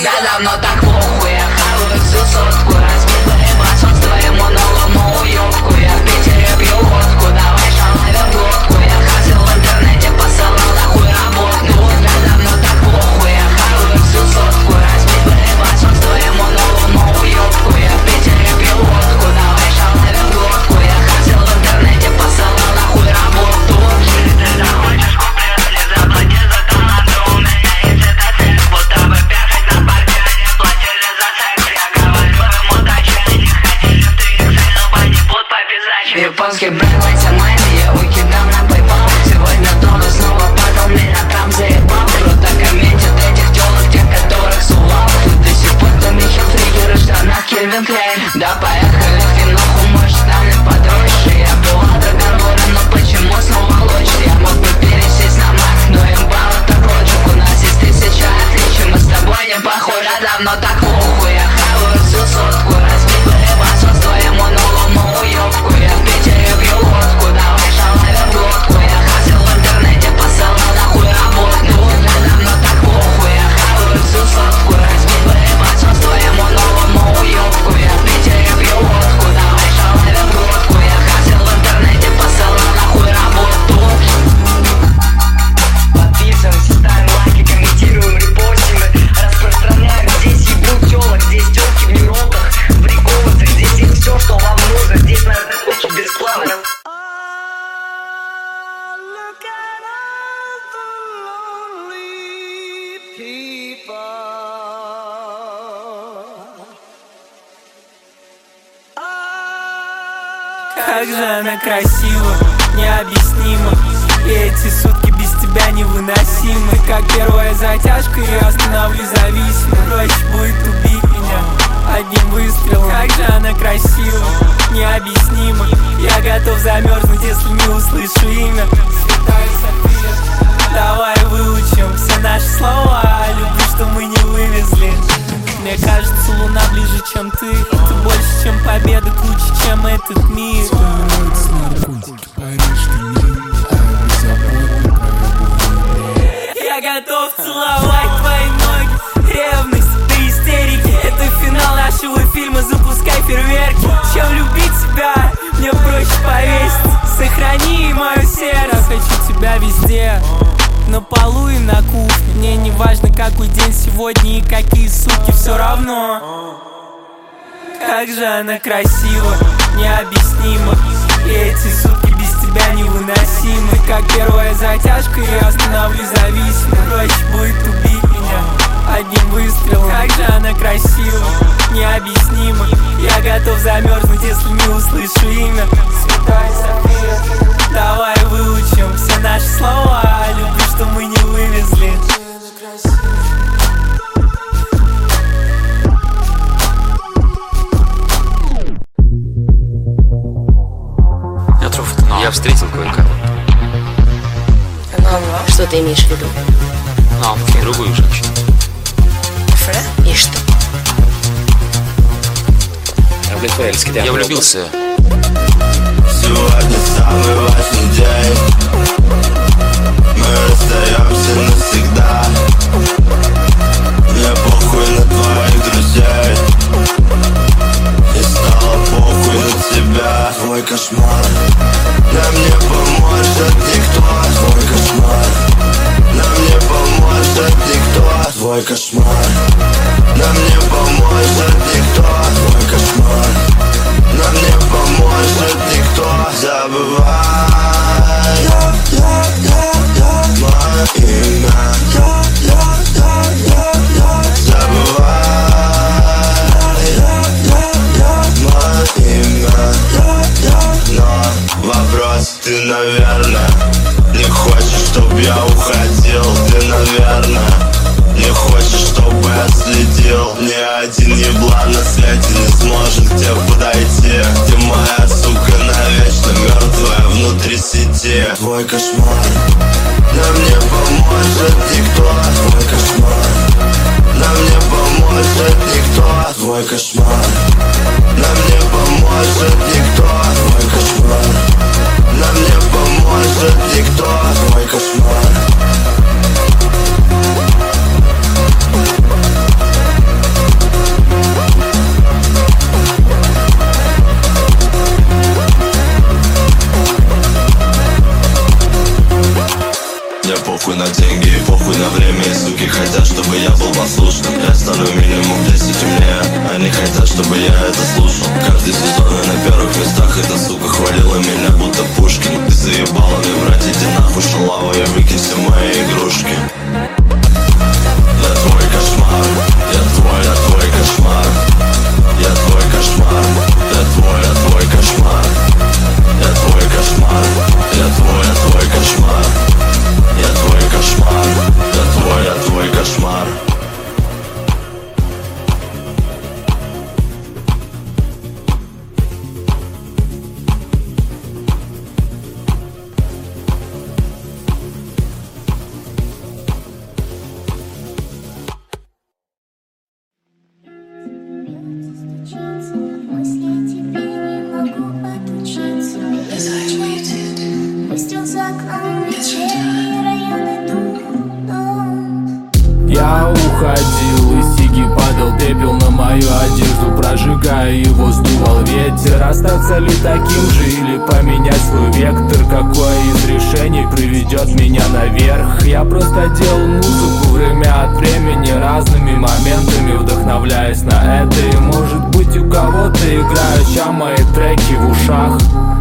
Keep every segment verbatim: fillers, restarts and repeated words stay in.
Тебя давно так похуй, я хаваю всю сотку. Разбитый башен с твоему новому уёбку. Я в Питере пью водку, давай шалавим глотку. Я хасил в интернете, посылал нахуй работу. Тебя давно так похуй, я хаваю всю сотку. Разбитый башен с твоему новому уёбку. Я в Питере пью водку, давай шалавим глотку. Я хасил в интернете, посылал нахуй работу. Ты захочешь куплет, не заплати за команду. У меня есть эта цель, будто бы перфект на паркете. Платили за секс, я говорю им удачи. Они хотели в три икс эль, но погибут по пизаче. Японский бренд Лайся Майми, я выкидам на PayPal. Сегодня тоже снова падал, меня там заебал. Круто комментят этих тёлок, тех, которых сувал. Тут до сих пор там еще триггеры в штанах Кельвин Клейн. Да поехали в киноху, может там и подросший. Я была договора, но почему снова лучше? Я мог бы пересесть на Мак, но им бал это проджик. У нас есть тысяча отличий, мы с тобой не похожи. Давно так похуй, я хаваю всю сотку. Разбитый башен с твоему новому уёбку. Я в Питере пью водку, давай шалавим глотку. Я хасил в интернете, посылал нахуй работу. Тебя давно так похуй, я хаваю всю сотку. Разбитый башен с твоему новому уёбку. Я в Питере пью водку, давай шалавим глотку. Я хасил в интернете, посылал нахуй работу. Подписываемся, ставим лайки, комментируем, репостим. Распространяем, здесь ебут тёлок, здесь тёлки в нью-роках, в рекордах. Здесь есть всё, что вам нужно, здесь на это куча бесплатно. Как же она красива, необъяснимо. И эти сутки без тебя невыносимы. Как первая затяжка, я остановлюсь зависимо. Проще будет убить меня одним выстрелом. Как же она красива, необъяснимо. Я готов замерзнуть, если не услышу имя. Святая София, давай выучим все наши слова. Люблю, что мы не вывезли. Мне кажется, луна ближе, чем ты. Ты больше, чем победа, круче, чем этот мир. Становятся наркотики, Париж, Рим, а беззаботно пробуем. Я готов целовать твои ноги. Ревность до истерики. Это финал нашего фильма, запускай фейерверки. Чем любить тебя, мне проще повеситься. Сохрани мое сердце. Хочу тебя везде, на полу и на кухне. Мне не важно, какой день сегодня и какие сутки, все равно. Как же она красива, необъяснимо. И эти сутки без тебя невыносимы. Как первая затяжка, я остановлюсь зависимо. Проще будет убить меня одним выстрелом. Как же она красива, необъяснимо. Я готов замерзнуть, если не услышу имя. Святая София, давай выучим все наши слова. Люблю, что мы не вывезли. Я встретил кое-кого. Ну, что ты имеешь в виду? Ну, другую женщину. И что? Я влюбился. Сегодня самый важный день. Мы расстаемся навсегда. Мне похуй на твоих друзей. И стало похуй на тебя. Твой кошмар нам не поможет никто. Твой кошмар нам не поможет никто. Твой кошмар нам не поможет никто. Твой кошмар нам не поможет никто. Забывай я, я, я, я, мое имя. Я, я, я, я, я. Забывай я, я, я, мое имя. Я, я. Но вопрос, ты, наверное, не хочешь, чтоб я уходил. Ты, наверное, не хочешь, чтобы я следил. Ни один еблан на свете не сможет к тебе подойти. Ты моя сука навечно мертвая внутри сети. Твой кошмар нам не поможет никто. Твой кошмар нам не поможет никто. Твой кошмар нам не поможет никто. Твой кошмар нам не поможет никто. Твой кошмар. хотят, чтобы я был послушным. Я стану минимум в десять умнее. Они хотят, чтобы я это слушал. Каждый сезон и на первых местах. Эта сука хвалила меня, будто Пушкин. Ты заебала мне врать, иди нахуй, шалава. Я выкинь все мои игрушки. Я твой кошмар, я твой, я твой кошмар. Я твой кошмар, я твой, я твой кошмар. Я твой кошмар, я твой, я твой кошмар. Я твой кошмар, я твой, я твой кошмар. Я уходил, и сиги падал пепел на мою одежду, прожигая его, сдувал ветер. Остаться ли таким же или поменять свой вектор? Какое из решений приведет меня наверх? Я просто делал музыку время от времени, разными моментами вдохновляясь на это. И может быть у кого-то играют ща мои треки в ушах,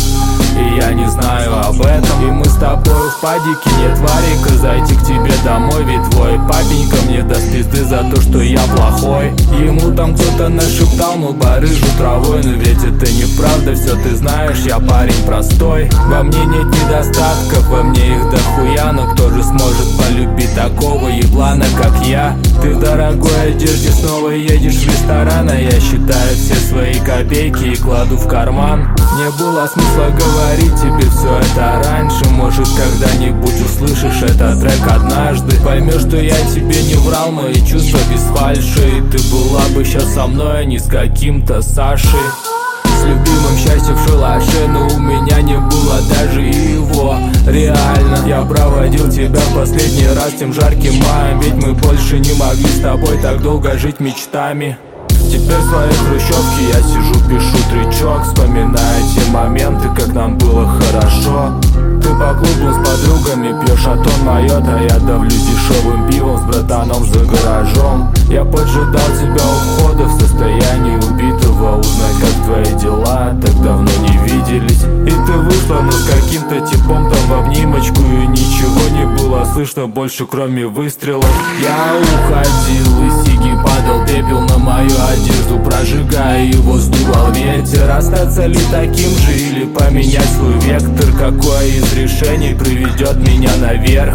и я не знаю об этом. И мы с тобой в падике, нет варика, зайти к тебе домой. Ведь твой папенька мне даст пизды за то, что я плохой. Ему там кто-то нашептал, мы барыжу травой. Но ведь это неправда, все ты знаешь, я парень простой. Во мне нет недостатков, во мне их дохуя. Но кто же сможет полюбить такого еблана, как я? Ты в дорогой одежде снова едешь в ресторан, а я считаю все свои копейки и кладу в карман. Не было смысла говорить тебе все это раньше. Может, когда-нибудь услышишь этот трек однажды, поймешь, что я тебе не врал, мои чувства без фальши. И ты была бы сейчас со мной, а не с каким-то Сашей. С любимым счастьем в шалаше, но у меня не было даже его. Реально, я проводил тебя в последний раз тем жарким маем. Ведь мы больше не могли с тобой так долго жить мечтами. Теперь в своей хрущевке я сижу, пишу тречок, вспоминая те моменты, как нам было хорошо. Ты по клубу с подругами пьешь, а то майот, а я давлюсь дешевым пивом с братаном за гаражом. Я поджидал тебя у входа в состоянии убитого, узнать, как твои дела, так давно не виделись. И ты вышла, но с каким-то типом там в обнимочку, и ничего не было слышно больше, кроме выстрелов. Я уходил, и сиги падал пепел на мою одежду, прожигая его, сдувал ветер. Остаться ли таким же или поменять свой вектор? Какое из решений приведет меня наверх?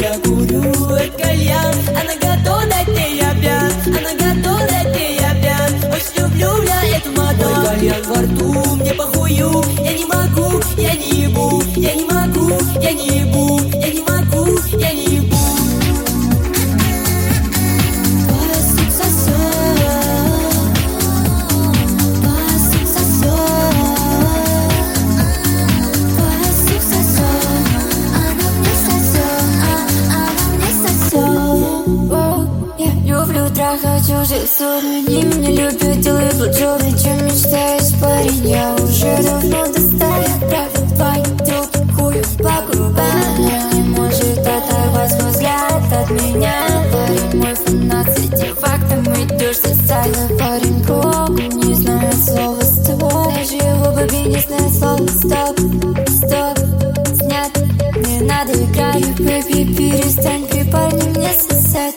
Она готова дать мне, я пьян. Она готова дать мне, я пьян. стоят во рту. Мне похую, я не могу, я не ебу, я не могу, я не ебу, я не могу, я не ебу. Чужие ссоры, они меня любят, делают лучше, чем мечтаешь, парень. Я уже давно достала, правда, твои трубы, хую по губам. Не может оторвать мой взгляд от меня. Парень мой фанат, с этим фактом идешь социально. Парень кругу, не знаю слова с тобой. Даже его бабе не знает слова стоп, стоп, снят. Не надо играть, бэби, перестань, при парне мне сосать.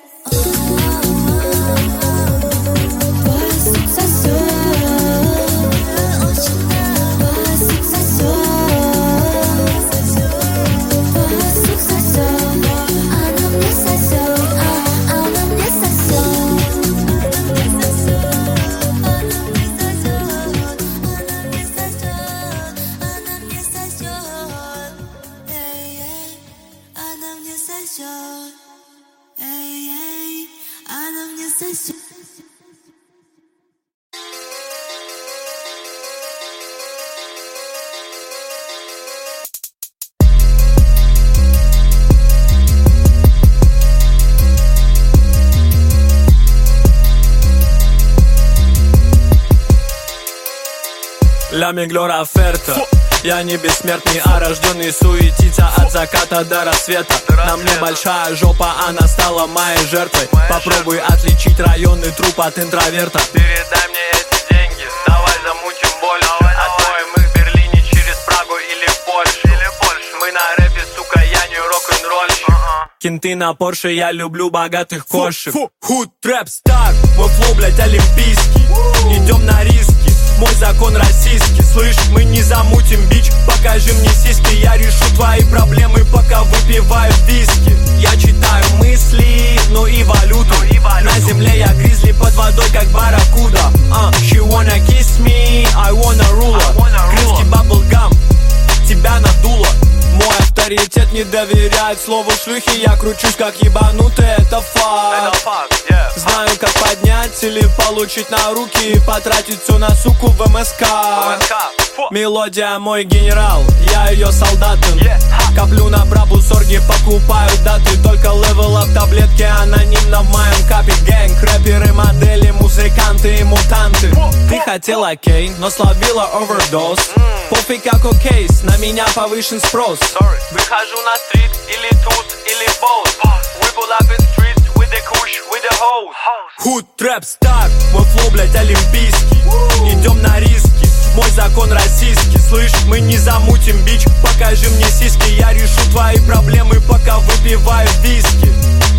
Ля миглор оферта. Я не бессмертный, а рожденный суетиться от заката до рассвета. На мне большая жопа, она стала моей жертвой. Попробуй отличить районный труп от интроверта. Передай мне эти деньги, давай замутим боль. Отмоем их в Берлине через Прагу или Польшу. Мы на рэпе, сука, я не рок-н-ролльщик. Кенты на Порше, я люблю богатых кошек. Худ трэп стар, мой флоу, блять, олимпийский. Идем на риски, мой закон российский. Слышь, мы не замутим бич, покажи мне сиськи. Я решу твои проблемы, пока выпиваю виски. Я читаю мысли, ну и валюту, ну и валюту. На земле я гризли, под водой как барракуда. uh, She wanna kiss me, I wanna rule her. Крымский баблгам, тебя надуло. Мой авторитет не доверяет слову шлюхи. Я кручусь как ебанутый, это факт. Знаю, как поднять или получить на руки и потратить все на суку в эм эс ка. Мелодия мой генерал, я ее солдатин. Коплю на брабу сорги, покупаю даты. Только левел ап таблетки анонимно в моем капе. Гэнг, рэперы, модели, музыканты и мутанты. Ты хотела кейн, но словила овердоз. Пофиг как кейс, на меня повышен спрос. Выхожу на стрит, или тут, или боус. We pull up in streets with the kush, with the hoes. Худ трэп стар, мой флоу, блять, олимпийский. Идем на риски, мой закон российский. Слышь, мы не замутим бич, покажи мне сиськи. Я решу твои проблемы, пока выпиваю виски.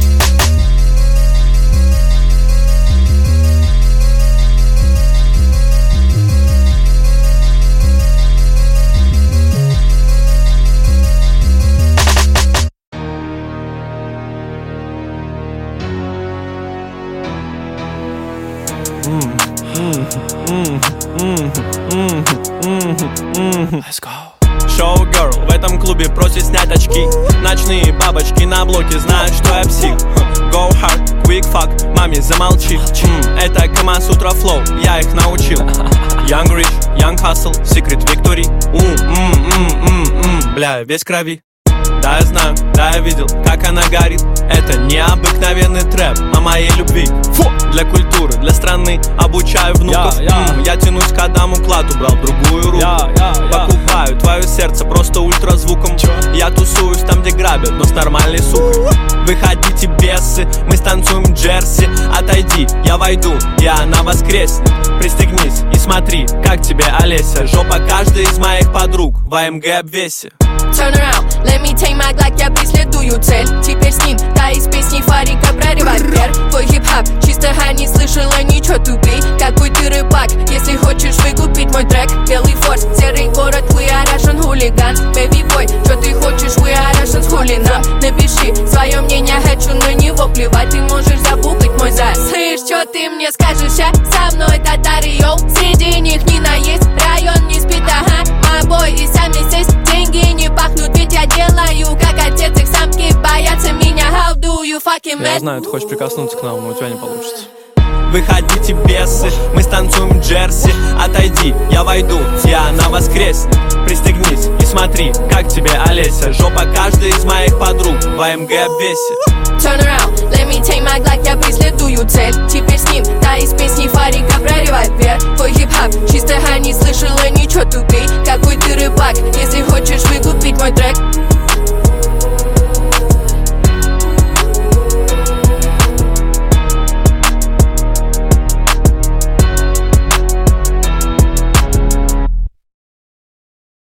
Let's go. Шоу-герл в этом клубе просит снять очки. Ночные бабочки на блоке знают, что я псих. Go hard, quick fuck, маме замолчи. mm, Это Камасутра флоу, я их научил. Young rich, young hustle, secret victory. М-м-м-м-м, бля, весь крови. Да, я знаю, да, я видел, как она горит. Это необыкновенный трэп о моей любви. Фу! Для культуры, для страны обучаю внуков. yeah, yeah. М-м, Я тянусь к Адаму Кладу, брал другую руку. yeah, yeah, yeah. Покупаю твое сердце просто ультразвуком. Чё? Я тусуюсь там, где грабят, но с нормальной сукой. Выходите, бесы, мы станцуем джерси. Отойди, я войду, и она воскреснет. Пристегнись и смотри, как тебе Олеся. Жопа каждой из моих подруг в а эм гэ обвесе. Turn around, let me take my Glock, я преследую цель. Теперь с ним, та из песни Фарика про револьвер. Твой хип-хап, чисто хай, не слышала ничего, тупей. Какой ты рыбак, если хочешь выкупить мой трек. Белый форс, серый город, we are Russian hooligan. Baby boy, что ты хочешь, we are Russian хулинам. Напиши свое мнение, хочу на него плевать. Ты можешь забугать мой зад. Слышь, что ты мне скажешь, а? Со мной татары, йоу. Среди них не Я знаю, ты хочешь прикоснуться к нам, но у тебя не получится. Выходите, бесы, мы станцуем джерси. Отойди, я войду, и она воскреснет. Пристегнись и смотри, как тебе Олеся. Жопа каждой из моих подруг в АМГ обвесит. Turn around, let me take my Glock, я преследую цель. Теперь с ним, та из песни Фарика про револьвер. Твой хип-хап, чисто не слышала ничего, тупей. Какой ты рыбак, если хочешь выгулять